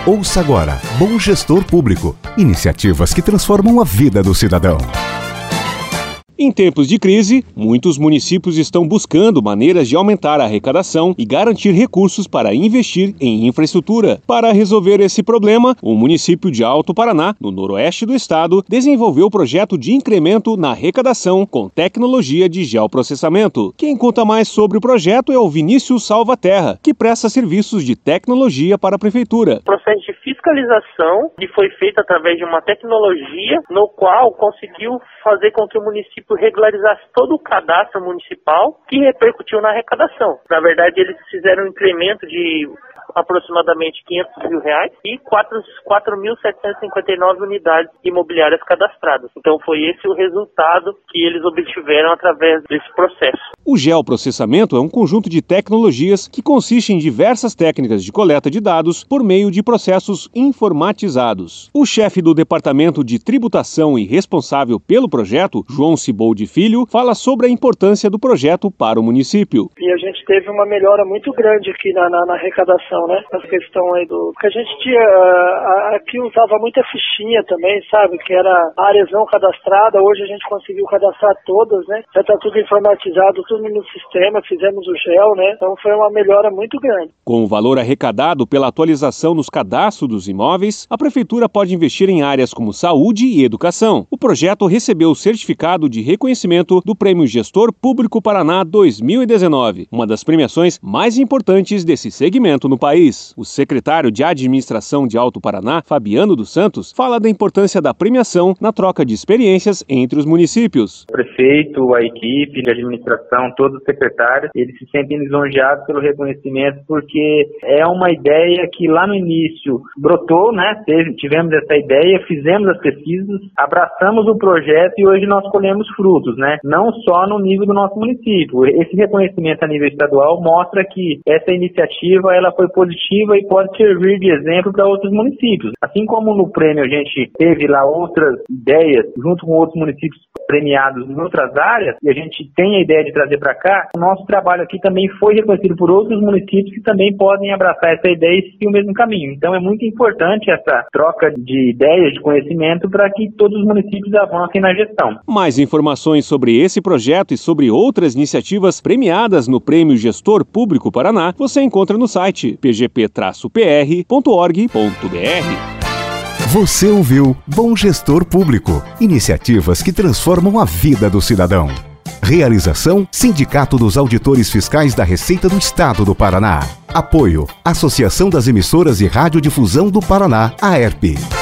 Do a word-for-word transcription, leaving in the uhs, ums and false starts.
Ouça agora Bom Gestor Público. Iniciativas que transformam a vida do cidadão. Em tempos de crise, muitos municípios estão buscando maneiras de aumentar a arrecadação e garantir recursos para investir em infraestrutura. Para resolver esse problema, o município de Alto Paraná, no noroeste do estado, desenvolveu o projeto de incremento na arrecadação com tecnologia de geoprocessamento. Quem conta mais sobre o projeto é o Vinícius Salvaterra, que presta serviços de tecnologia para a prefeitura. O processo de fiscalização que foi feito através de uma tecnologia no qual conseguiu fazer com que o município regularizasse todo o cadastro municipal que repercutiu na arrecadação. Na verdade, eles fizeram um incremento de aproximadamente quinhentos mil reais e quatro mil setecentos e cinquenta e nove unidades imobiliárias cadastradas. Então foi esse o resultado que eles obtiveram através desse processo. O geoprocessamento é um conjunto de tecnologias que consiste em diversas técnicas de coleta de dados por meio de processos informatizados. O chefe do Departamento de Tributação e responsável pelo projeto, João Ciboldi Filho, fala sobre a importância do projeto para o município. E a gente teve uma melhora muito grande aqui na, na, na arrecadação, né? Essa questão aí do... Porque a gente tinha... Aqui usava muita fichinha também, sabe? Que era áreas não cadastradas. Hoje a gente conseguiu cadastrar todas, né? Já está tudo informatizado, tudo no sistema, fizemos o gel, né? Então foi uma melhora muito grande. Com o valor arrecadado pela atualização nos cadastros dos imóveis, a prefeitura pode investir em áreas como saúde e educação. O projeto recebeu o certificado de reconhecimento do Prêmio Gestor Público Paraná dois mil e dezenove, uma das premiações mais importantes desse segmento no país. O secretário de Administração de Alto Paraná, Fabiano dos Santos, fala da importância da premiação na troca de experiências entre os municípios. O prefeito, a equipe de administração, todos os secretários, eles se sentem lisonjeados pelo reconhecimento, porque é uma ideia que lá no início brotou, né? Tivemos essa ideia, fizemos as pesquisas, abraçamos o projeto e hoje nós colhemos frutos, né? Não só no nível do nosso município. Esse reconhecimento a nível estadual mostra que essa iniciativa ela foi positiva e pode servir de exemplo para outros municípios. Assim como no prêmio a gente teve lá outras ideias junto com outros municípios premiados em outras áreas, e a gente tem a ideia de trazer para cá, o nosso trabalho aqui também foi reconhecido por outros municípios que também podem abraçar essa ideia e seguir o mesmo caminho. Então é muito importante essa troca de ideias, de conhecimento, para que todos os municípios avancem na gestão. Mais informações sobre esse projeto e sobre outras iniciativas premiadas no Prêmio Gestor Público Paraná, você encontra no site p g p traço p r ponto org ponto b r. Você ouviu Bom Gestor Público. Iniciativas que transformam a vida do cidadão. Realização: Sindicato dos Auditores Fiscais da Receita do Estado do Paraná. Apoio: Associação das Emissoras e Radiodifusão do Paraná, A E R P.